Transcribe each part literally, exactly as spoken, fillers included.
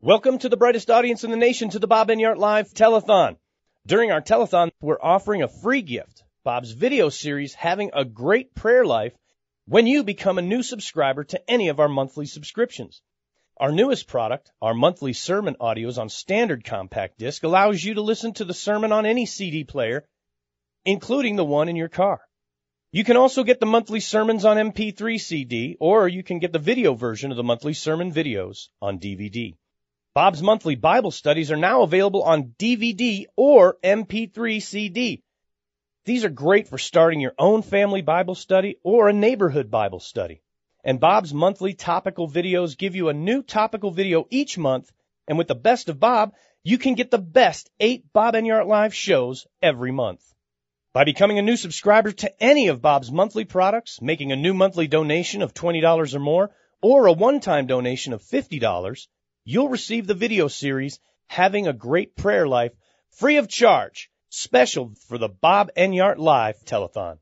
Welcome to the brightest audience in the nation to the Bob Enyart Live Telethon. During our telethon, we're offering a free gift, Bob's video series, Having a Great Prayer Life, when you become a new subscriber to any of our monthly subscriptions. Our newest product, our monthly sermon audios on standard compact disc, allows you to listen to the sermon on any C D player, including the one in your car. You can also get the monthly sermons on M P three C D, or you can get the video version of the monthly sermon videos on D V D. Bob's monthly Bible studies are now available on D V D or M P three C D. These are great for starting your own family Bible study or a neighborhood Bible study. And Bob's monthly topical videos give you a new topical video each month. And with the best of Bob, you can get the best eight Bob Enyart Live shows every month. By becoming a new subscriber to any of Bob's monthly products, making a new monthly donation of twenty dollars or more, or a one-time donation of fifty dollars, you'll receive the video series, Having a Great Prayer Life, free of charge, special for the Bob Enyart Live Telethon.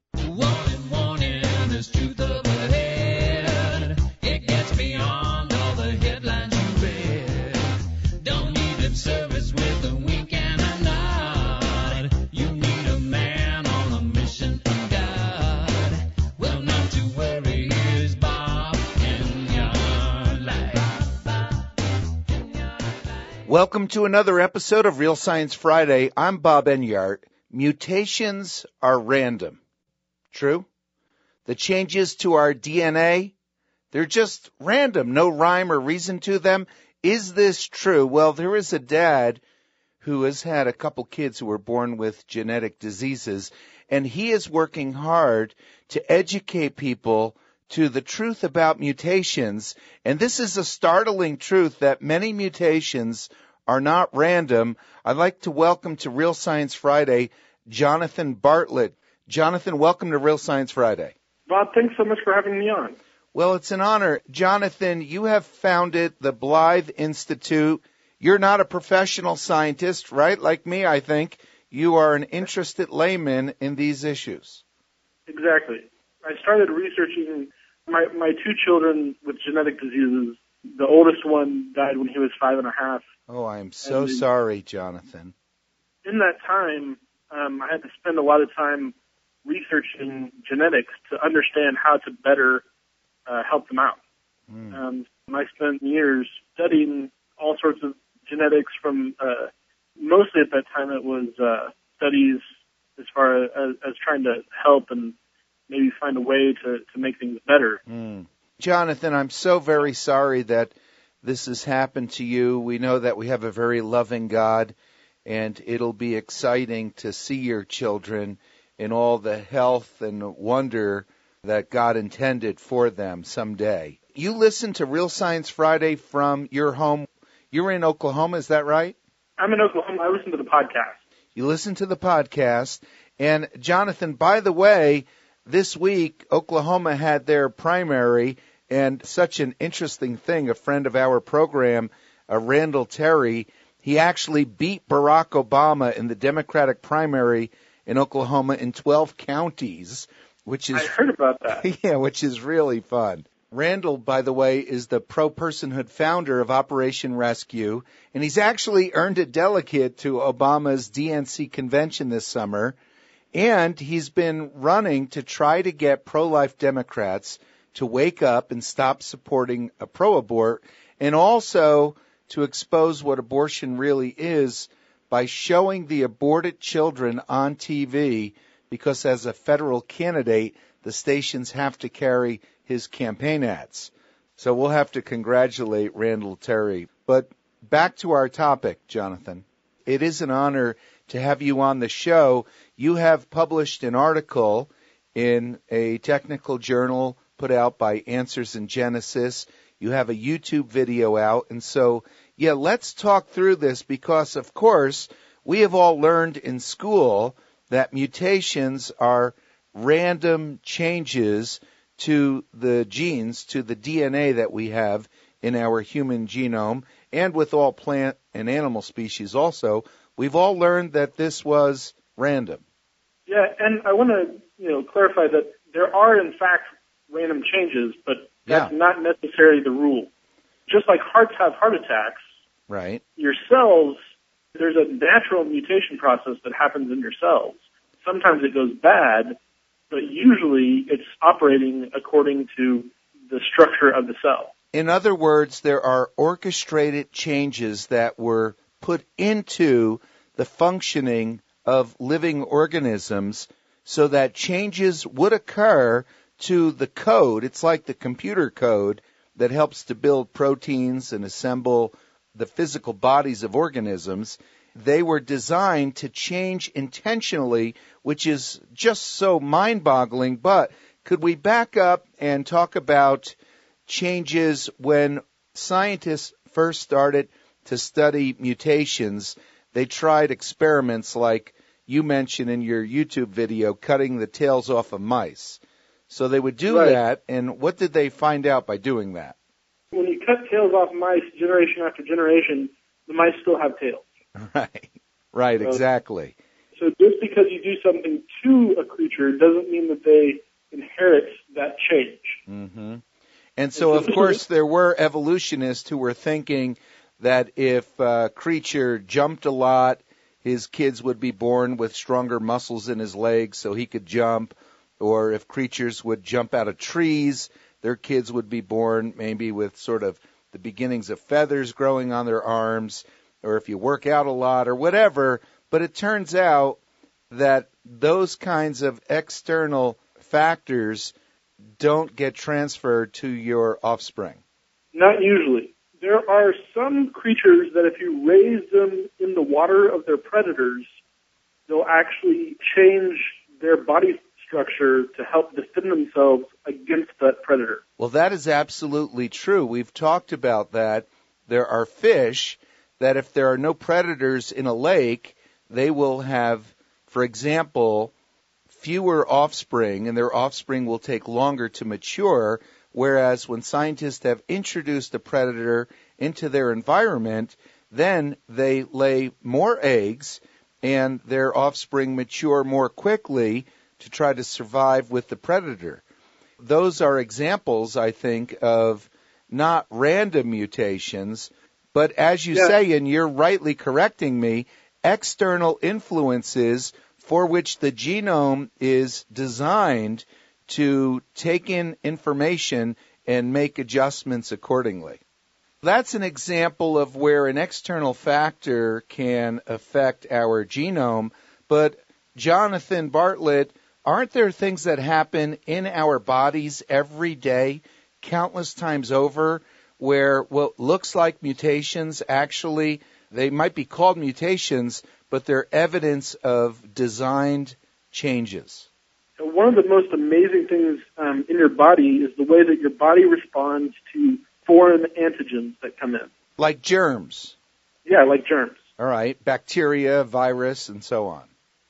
Welcome to another episode of Real Science Friday. I'm Bob Enyart. Mutations are random. True? The changes to our D N A, they're just random, no rhyme or reason to them. Is this true? Well, there is a dad who has had a couple kids who were born with genetic diseases, and he is working hard to educate people to the truth about mutations. And this is a startling truth that many mutations are not random. I'd like to welcome to Real Science Friday, Jonathan Bartlett. Jonathan, welcome to Real Science Friday. Bob, thanks so much for having me on. Well, it's an honor. Jonathan, you have founded the Blythe Institute. You're not a professional scientist, right? Like me, I think. You are an interested layman in these issues. Exactly. I started researching my, my two children with genetic diseases. The oldest one died when he was five and a half. Oh, I am so and sorry, Jonathan. In that time, um, I had to spend a lot of time researching genetics to understand how to better uh, help them out. Mm. Um, I spent years studying all sorts of genetics from, uh, mostly at that time it was uh, studies as far as, as trying to help and maybe find a way to, to make things better. Mm. Jonathan, I'm so very sorry that this has happened to you. We know that we have a very loving God, and it'll be exciting to see your children in all the health and wonder that God intended for them someday. You listen to Real Science Friday from your home. You're in Oklahoma, is that right? I'm in Oklahoma. I listen to the podcast. You listen to the podcast. And, Jonathan, by the way, this week, Oklahoma had their primary, and such an interesting thing, a friend of our program, uh, Randall Terry, he actually beat Barack Obama in the Democratic primary in Oklahoma in twelve counties, which is... I heard about that. Yeah, which is really fun. Randall, by the way, is the pro-personhood founder of Operation Rescue, and he's actually earned a delegate to Obama's D N C convention this summer, and he's been running to try to get pro-life Democrats to wake up and stop supporting a pro-abort, and also to expose what abortion really is by showing the aborted children on T V, because as a federal candidate, the stations have to carry his campaign ads. So we'll have to congratulate Randall Terry. But back to our topic, Jonathan. It is an honor to have you on the show. You have published an article in a technical journal put out by Answers in Genesis. You have a YouTube video out. And so, yeah, let's talk through this because, of course, we have all learned in school that mutations are random changes to the genes, to the D N A that we have in our human genome, and with all plant and animal species also. We've all learned that this was random. Yeah, and I want to, you know, clarify that there are, in fact, random changes, but that's yeah. not necessarily the rule. Just like hearts have heart attacks, Right. Your cells, there's a natural mutation process that happens in your cells. Sometimes it goes bad, but usually it's operating according to the structure of the cell. In other words, there are orchestrated changes that were put into the functioning of living organisms so that changes would occur to the code. It's like the computer code that helps to build proteins and assemble the physical bodies of organisms. They were designed to change intentionally, which is just so mind-boggling. But could we back up and talk about changes when scientists first started to study mutations? They tried experiments like you mentioned in your YouTube video, cutting the tails off of mice. So they would do Right. that, and what did they find out by doing that? When you cut tails off mice generation after generation, the mice still have tails. Right, right, So- exactly. So just because you do something to a creature doesn't mean that they inherit that change. hmm And so, of course, there were evolutionists who were thinking that if a creature jumped a lot, his kids would be born with stronger muscles in his legs so he could jump. Or if creatures would jump out of trees, their kids would be born maybe with sort of the beginnings of feathers growing on their arms. Or if you work out a lot or whatever. But it turns out that those kinds of external factors don't get transferred to your offspring. Not usually. There are some creatures that if you raise them in the water of their predators, they'll actually change their body structure to help defend themselves against that predator. Well, that is absolutely true. We've talked about that. There are fish that if there are no predators in a lake, they will have, for example, fewer offspring, and their offspring will take longer to mature, whereas when scientists have introduced a predator into their environment, then they lay more eggs, and their offspring mature more quickly to try to survive with the predator. Those are examples, I think, of not random mutations, but as you Yeah. say, and you're rightly correcting me, external influences for which the genome is designed to take in information and make adjustments accordingly. That's an example of where an external factor can affect our genome. But, Jonathan Bartlett, aren't there things that happen in our bodies every day, countless times over, where what looks like mutations actually, they might be called mutations, but they're evidence of designed changes? One of the most amazing things um, in your body is the way that your body responds to foreign antigens that come in. Like germs. Yeah, like germs. All right, bacteria, virus, and so on.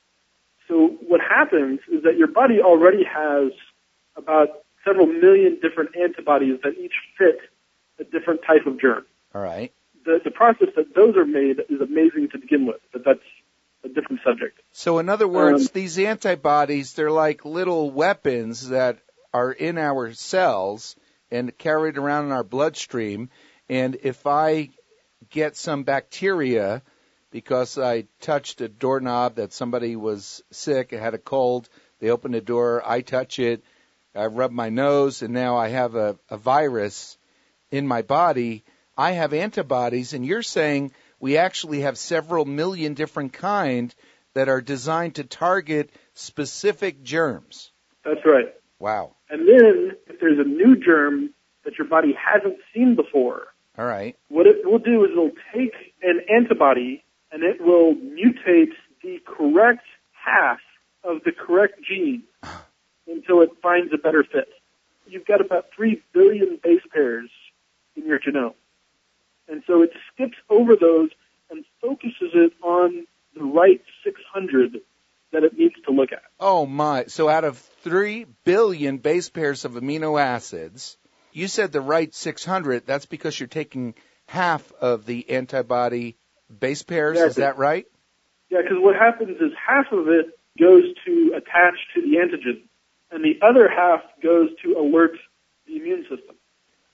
So what happens is that your body already has about several million different antibodies that each fit a different type of germ. All right. The, the process that those are made is amazing to begin with, but that's a different subject. So in other words, Um, these antibodies, they're like little weapons that are in our cells and carried around in our bloodstream. And if I get some bacteria because I touched a doorknob that somebody was sick and had a cold, they opened the door, I touch it, I rub my nose, and now I have a, a virus in my body. I have antibodies, and you're saying we actually have several million different kinds that are designed to target specific germs. That's right. Wow. And then if there's a new germ that your body hasn't seen before, All right. what it will do is it'll take an antibody and it will mutate the correct half of the correct gene until it finds a better fit. You've got about three billion base pairs in your genome. And so it skips over those and focuses it on the right six hundred that it needs to look at. Oh, my. So out of three billion base pairs of amino acids, you said the right six hundred. That's because you're taking half of the antibody base pairs. Yeah, Is that right? Yeah, because what happens is half of it goes to attach to the antigen, and the other half goes to alert the immune system.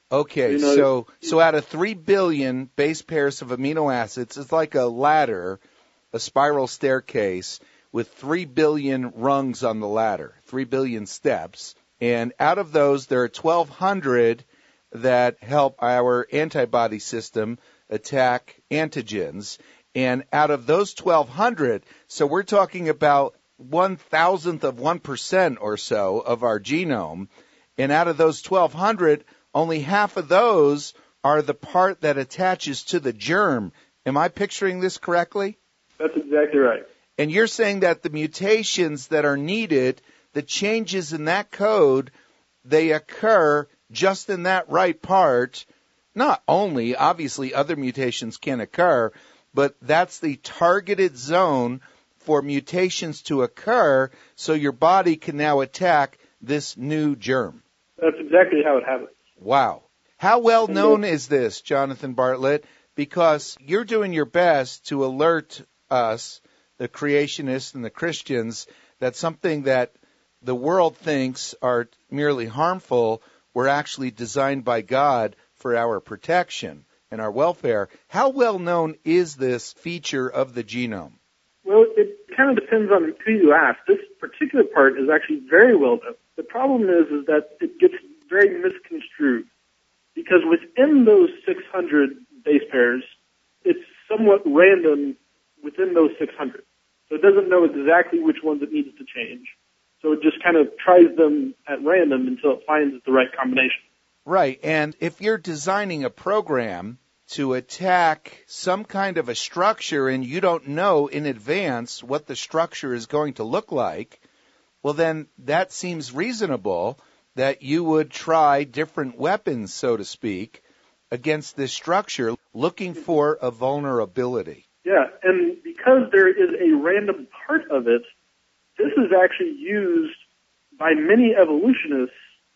Okay, You know, so so out of three billion base pairs of amino acids, it's like a ladder, a spiral staircase with three billion rungs on the ladder, three billion steps. And out of those, there are twelve hundred that help our antibody system attack antigens. And out of those twelve hundred, so we're talking about one thousandth of one percent or so of our genome. And out of those twelve hundred, only half of those are the part that attaches to the germ. Am I picturing this correctly? That's exactly right. And you're saying that the mutations that are needed, the changes in that code, they occur just in that right part. Not only, obviously, other mutations can occur, but that's the targeted zone for mutations to occur so your body can now attack this new germ. That's exactly how it happens. Wow. How well known is this, Jonathan Bartlett? Because you're doing your best to alert us, the creationists and the Christians, that something that the world thinks are merely harmful were actually designed by God for our protection and our welfare. How well known is this feature of the genome? Well, it kind of depends on who you ask. This particular part is actually very well known. The problem is, is that it gets very misconstrued because within those six hundred base pairs, it's somewhat random within those six hundred. So it doesn't know exactly which ones it needs to change. So it just kind of tries them at random until it finds the right combination. Right, and if you're designing a program to attack some kind of a structure and you don't know in advance what the structure is going to look like, well then that seems reasonable that you would try different weapons, so to speak, against this structure, looking for a vulnerability. Yeah, and because there is a random part of it, this is actually used by many evolutionists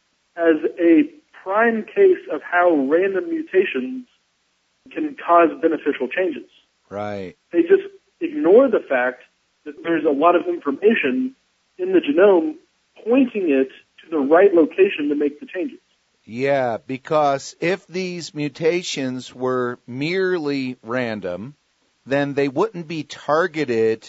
as a prime case of how random mutations can cause beneficial changes. Right. They just ignore the fact that there's a lot of information in the genome pointing it to the right location to make the changes. Yeah, because if these mutations were merely random, then they wouldn't be targeted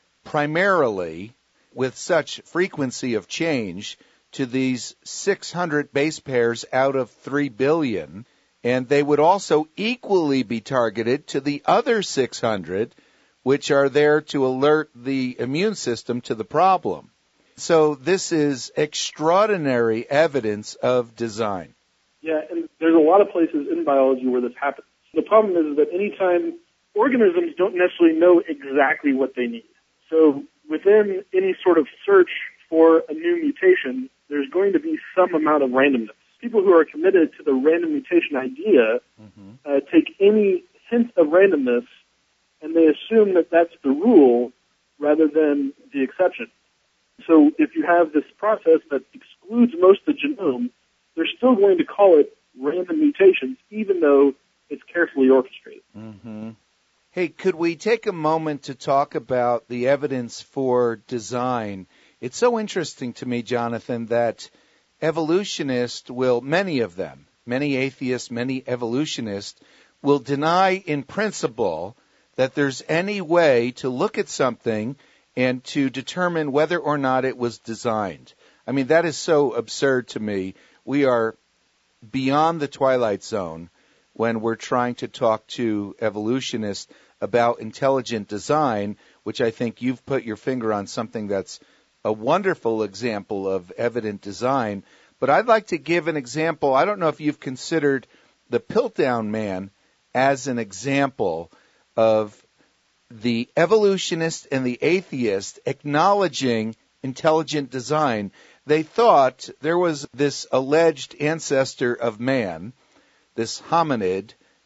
primarily with such frequency of change to these six hundred base pairs out of three billion, and they would also equally be targeted to the other six hundred, which are there to alert the immune system to the problem. So this is extraordinary evidence of design. Yeah, and there's a lot of places in biology where this happens. The problem is that anytime organisms don't necessarily know exactly what they need. So within any sort of search for a new mutation, there's going to be some amount of randomness. People who are committed to the random mutation idea mm-hmm. uh, take any hint of randomness and they assume that that's the rule rather than the exception. So if you have this process that excludes most of the genome, they're still going to call it random mutations, even though it's carefully orchestrated. Mm-hmm. Hey, could we take a moment to talk about the evidence for design? It's so interesting to me, Jonathan, that evolutionists will, many of them, many atheists, many evolutionists, will deny in principle that there's any way to look at something and to determine whether or not it was designed. I mean, that is so absurd to me. We are beyond the twilight zone when we're trying to talk to evolutionists about intelligent design, which I think you've put your finger on something that's a wonderful example of evident design. But I'd like to give an example. I don't know if you've considered the Piltdown Man as an example of the evolutionist and the atheist acknowledging intelligent design. They thought there was this alleged ancestor of man, this hominid,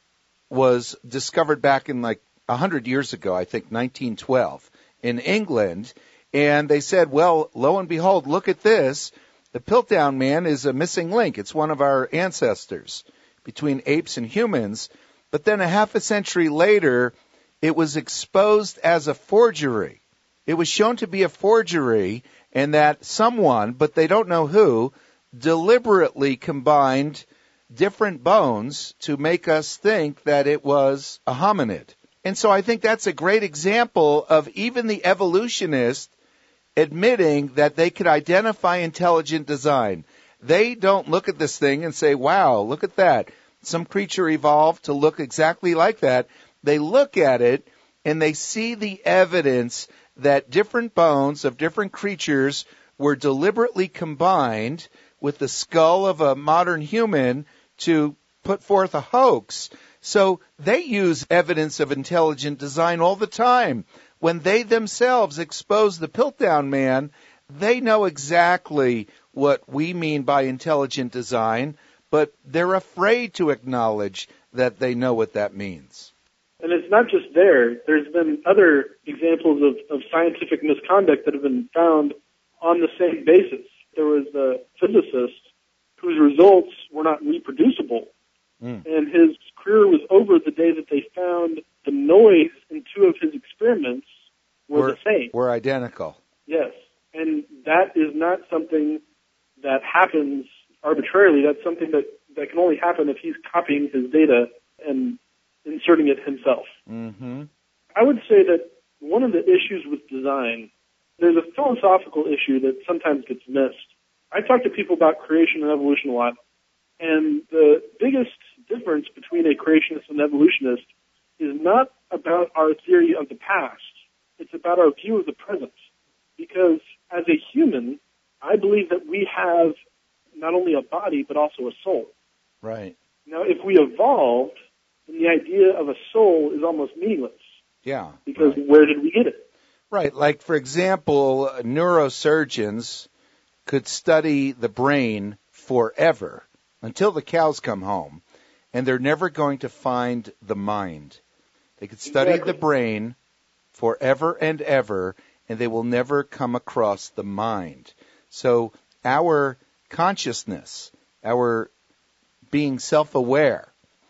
was discovered back in like one hundred years ago, I think nineteen twelve, in England. And they said, well, lo and behold, look at this. The Piltdown Man is a missing link. It's one of our ancestors between apes and humans. But then a half a century later, it was exposed as a forgery. It was shown to be a forgery, and that someone, but they don't know who, deliberately combined different bones to make us think that it was a hominid. And so I think that's a great example of even the evolutionists admitting that they could identify intelligent design. They don't look at this thing and say, wow, look at that. Some creature evolved to look exactly like that. They look at it and they see the evidence that different bones of different creatures were deliberately combined with the skull of a modern human to put forth a hoax. So they use evidence of intelligent design all the time. When they themselves expose the Piltdown Man, they know exactly what we mean by intelligent design, but they're afraid to acknowledge that they know what that means. And it's not just there. There's been other examples of, of scientific misconduct that have been found on the same basis. There was a physicist whose results were not reproducible, mm. and his career was over the day that they found the noise in two of his experiments were, were the same. Were identical. Yes. And that is not something that happens arbitrarily. That's something that, that can only happen if he's copying his data and inserting it himself. Mm-hmm. I would say that one of the issues with design, there's a philosophical issue that sometimes gets missed. I talk to people about creation and evolution a lot, and the biggest difference between a creationist and evolutionist is not about our theory of the past. It's about our view of the present. Because as a human, I believe that we have not only a body, but also a soul. Right. Now, if we evolved, then the idea of a soul is almost meaningless. Yeah. Because right. where did we get it? Right. Like, for example, neurosurgeons could study the brain forever until the cows come home, and they're never going to find the mind. They could study exactly. the brain forever and ever, and they will never come across the mind. So our consciousness, our being self-aware,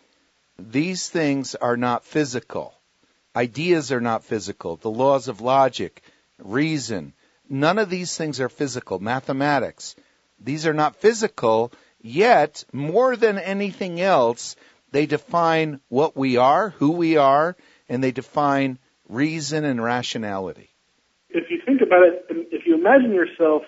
these things are not physical. Ideas are not physical. The laws of logic, reason, none of these things are physical. Mathematics, these are not physical, yet more than anything else, they define what we are, who we are, and they define reason and rationality. If you think about it, if you imagine yourself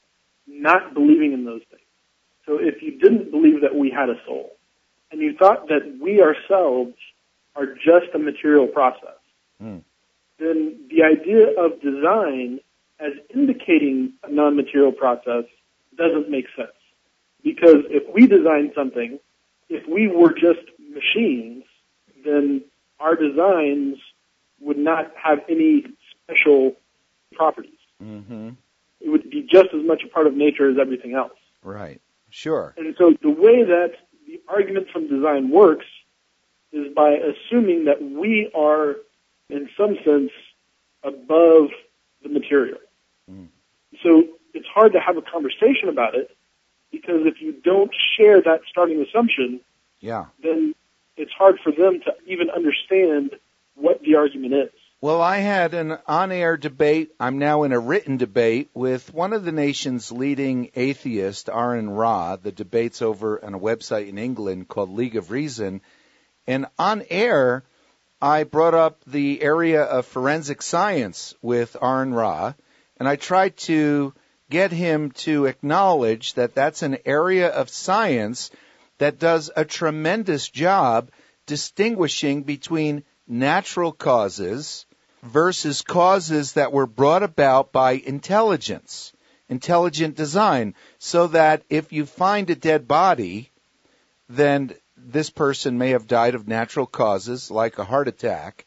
not believing in those things, so if you didn't believe that we had a soul, and you thought that we ourselves are just a material process, mm. then the idea of design as indicating a non-material process doesn't make sense. Because if we design something, if we were just machines, then our designs would not have any special properties. Mm-hmm. It would be just as much a part of nature as everything else. Right. Sure. And so the way that the argument from design works is by assuming that we are, in some sense, above the material. Mm. So it's hard to have a conversation about it, because if you don't share that starting assumption, yeah. then it's hard for them to even understand what the argument is. Well, I had an on-air debate. I'm now in a written debate with one of the nation's leading atheists, Aaron Ra. The debate's over on a website in England called League of Reason. And on air, I brought up the area of forensic science with Aaron Ra, and I tried to get him to acknowledge that that's an area of science that does a tremendous job distinguishing between natural causes versus causes that were brought about by intelligence, intelligent design, so that if you find a dead body, then this person may have died of natural causes like a heart attack,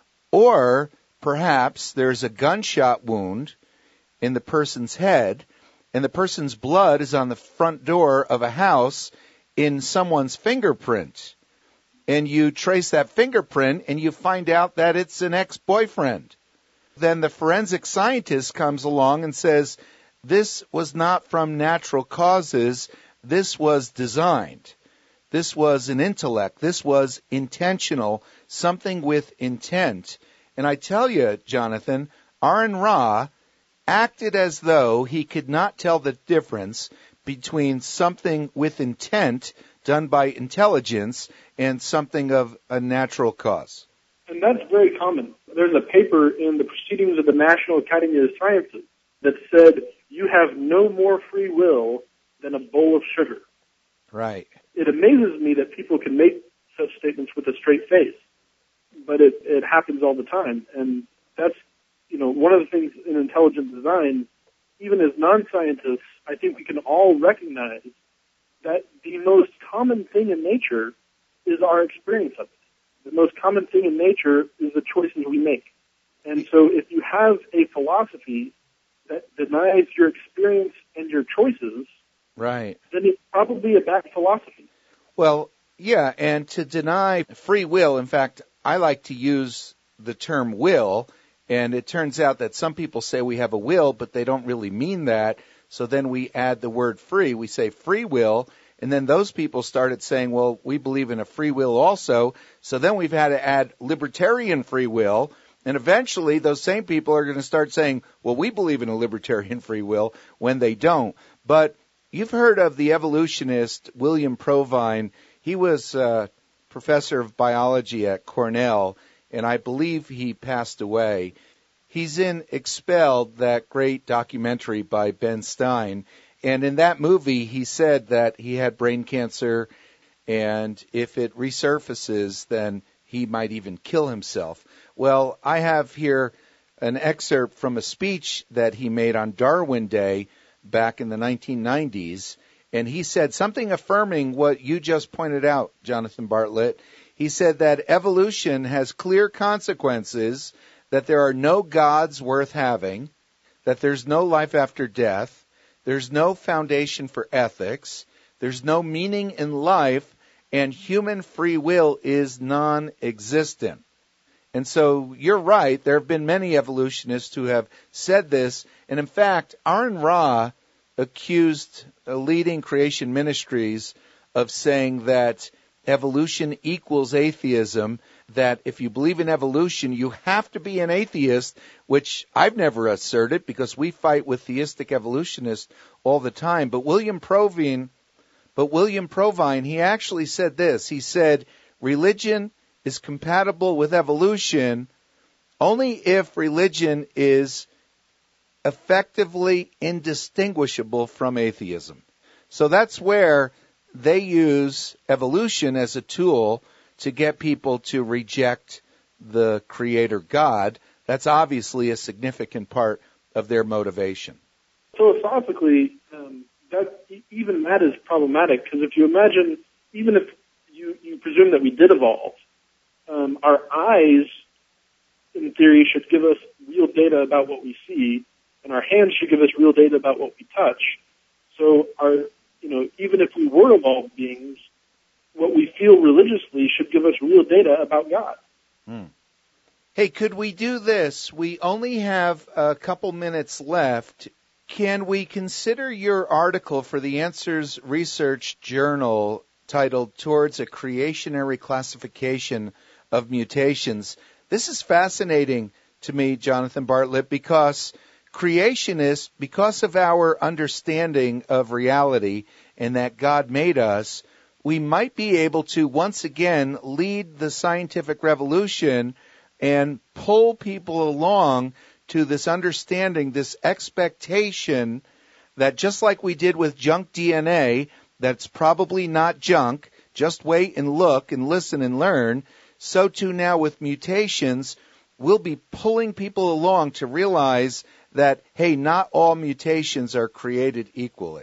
or perhaps there's a gunshot wound in the person's head, and the person's blood is on the front door of a house in someone's fingerprint. And you trace that fingerprint, and you find out that it's an ex-boyfriend. Then the forensic scientist comes along and says, this was not from natural causes, this was designed. This was an intellect. This was intentional, something with intent. And I tell you, Jonathan, Aaron Ra acted as though he could not tell the difference between something with intent done by intelligence and something of a natural cause. And that's very common. There's a paper in the Proceedings of the National Academy of Sciences that said you have no more free will than a bowl of sugar. Right. It amazes me that people can make such statements with a straight face, but it, it happens all the time. And that's, you know, one of the things in intelligent design, even as non-scientists, I think we can all recognize that the most common thing in nature is our experience of it. The most common thing in nature is the choices we make. And so if you have a philosophy that denies your experience and your choices, right, then it's probably a bad philosophy. Well, yeah, and to deny free will, in fact, I like to use the term will, and it turns out that some people say we have a will, but they don't really mean that. So then we add the word free. We say free will, and then those people started saying, well, we believe in a free will also. So then we've had to add libertarian free will, and eventually those same people are going to start saying, well, we believe in a libertarian free will, when they don't. But you've heard of the evolutionist William Provine. He was a professor of biology at Cornell, and I believe he passed away. He's in Expelled, that great documentary by Ben Stein. And in that movie, he said that he had brain cancer, and if it resurfaces, then he might even kill himself. Well, I have here an excerpt from a speech that he made on Darwin Day back in the nineteen nineties, and he said something affirming what you just pointed out, Jonathan Bartlett. He said that evolution has clear consequences, that there are no gods worth having, that there's no life after death, there's no foundation for ethics, there's no meaning in life, and human free will is non-existent. And so you're right, there have been many evolutionists who have said this, and in fact, Aaron Ra accused leading creation ministries of saying that evolution equals atheism, that if you believe in evolution, you have to be an atheist, which I've never asserted because we fight with theistic evolutionists all the time. But William Provine, but William Provine, he actually said this. He said, religion is compatible with evolution only if religion is effectively indistinguishable from atheism. So that's where they use evolution as a tool to get people to reject the Creator God. That's obviously a significant part of their motivation. Philosophically, um, that even that is problematic, because if you imagine, even if you, you presume that we did evolve, um, our eyes, in theory, should give us real data about what we see, and our hands should give us real data about what we touch. So our, you know, even if we were evolved beings, what we feel religiously should give us real data about God. Hmm. Hey, could we do this? We only have a couple minutes left. Can we consider your article for the Answers Research Journal titled Towards a Creationary Classification of Mutations? This is fascinating to me, Jonathan Bartlett, because creationists, because of our understanding of reality and that God made us, we might be able to once again lead the scientific revolution and pull people along to this understanding, this expectation that just like we did with junk D N A, that's probably not junk, just wait and look and listen and learn, so too now with mutations, we'll be pulling people along to realize that, hey, not all mutations are created equally.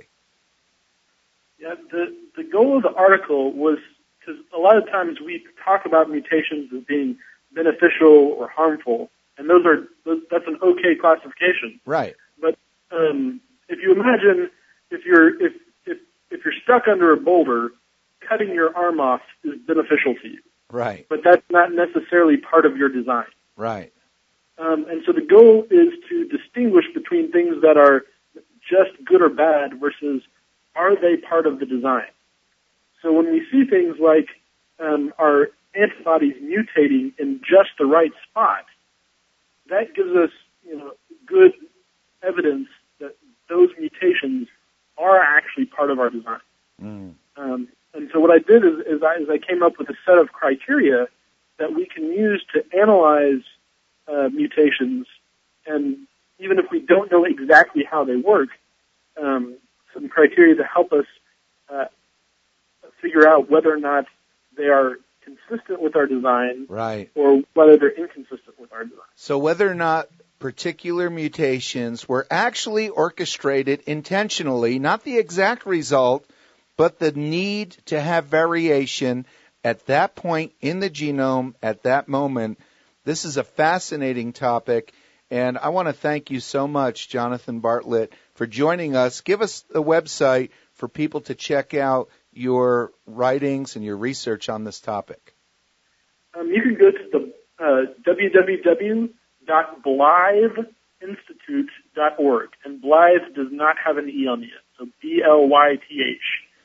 Yeah, the, the goal of the article was, because a lot of times we talk about mutations as being beneficial or harmful, and those are those, that's an okay classification. Right. But um, if you imagine if you're if, if if you're stuck under a boulder, cutting your arm off is beneficial to you. Right. But that's not necessarily part of your design. Right. Um, and so the goal is to distinguish between things that are just good or bad versus are they part of the design. So when we see things like um, our antibodies mutating in just the right spot, that gives us, you know, good evidence that those mutations are actually part of our design. Mm. Um, And so what I did is, is, I, is I came up with a set of criteria that we can use to analyze uh, mutations, and even if we don't know exactly how they work, um, some criteria to help us uh, figure out whether or not they are consistent with our design, right, or whether they're inconsistent with our design. So whether or not particular mutations were actually orchestrated intentionally, not the exact result, but the need to have variation at that point in the genome at that moment. This is a fascinating topic, and I want to thank you so much, Jonathan Bartlett, for joining us. Give us the website for people to check out your writings and your research on this topic. Um, you can go to the uh, w w w dot blythe institute dot org, and Blythe does not have an E on the end, so B L Y T H.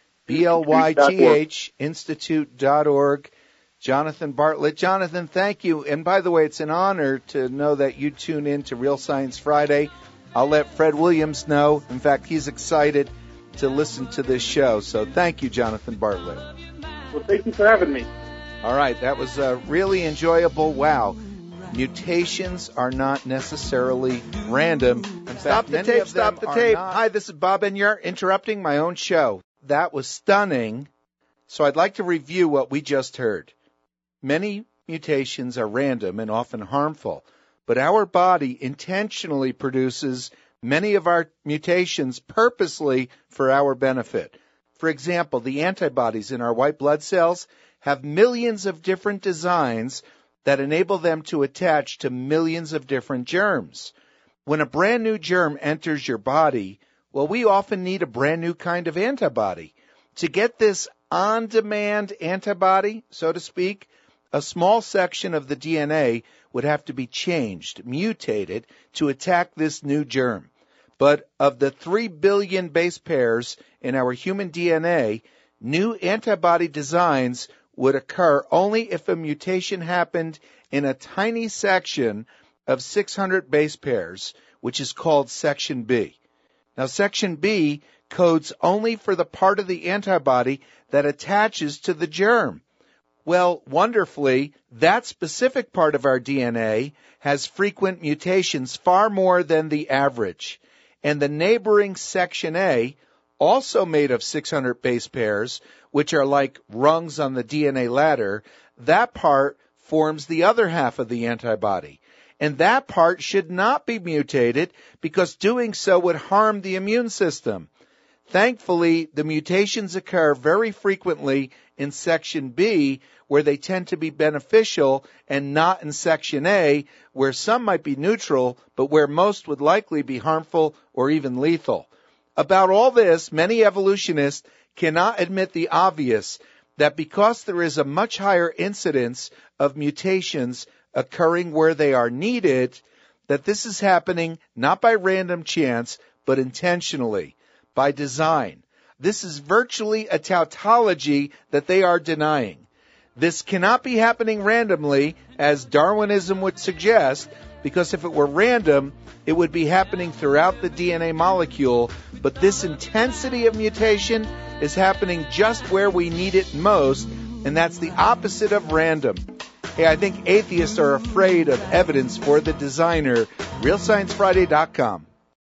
B L Y T H, institute dot org. Jonathan Bartlett. Jonathan, thank you. And by the way, it's an honor to know that you tune in to Real Science Friday. I'll let Fred Williams know. In fact, he's excited to listen to this show. So thank you, Jonathan Bartlett. Well, thank you for having me. All right, that was uh, really enjoyable. Wow. Mutations are not necessarily random. In fact, stop the tape, stop the tape. Not... Hi, this is Bob Enyart interrupting my own show. That was stunning. So I'd like to review what we just heard. Many mutations are random and often harmful, but our body intentionally produces many of our mutations purposely for our benefit. For example, the antibodies in our white blood cells have millions of different designs that enable them to attach to millions of different germs. When a brand new germ enters your body, well, we often need a brand new kind of antibody. To get this on-demand antibody, so to speak, a small section of the D N A would have to be changed, mutated, to attack this new germ. But of the three billion base pairs in our human D N A, new antibody designs would occur only if a mutation happened in a tiny section of six hundred base pairs, which is called section B. Now, section B codes only for the part of the antibody that attaches to the germ. Well, wonderfully, that specific part of our D N A has frequent mutations far more than the average. And the neighboring section A, also made of six hundred base pairs, which are like rungs on the D N A ladder, that part forms the other half of the antibody. And that part should not be mutated because doing so would harm the immune system. Thankfully, the mutations occur very frequently in section B, where they tend to be beneficial, and not in section A, where some might be neutral, but where most would likely be harmful or even lethal. About all this, many evolutionists cannot admit the obvious, that because there is a much higher incidence of mutations occurring where they are needed, that this is happening not by random chance, but intentionally, by design. This is virtually a tautology that they are denying. This cannot be happening randomly, as Darwinism would suggest, because if it were random, it would be happening throughout the D N A molecule, but this intensity of mutation is happening just where we need it most, and that's the opposite of random. Hey, I think atheists are afraid of evidence for the designer. real science friday dot com.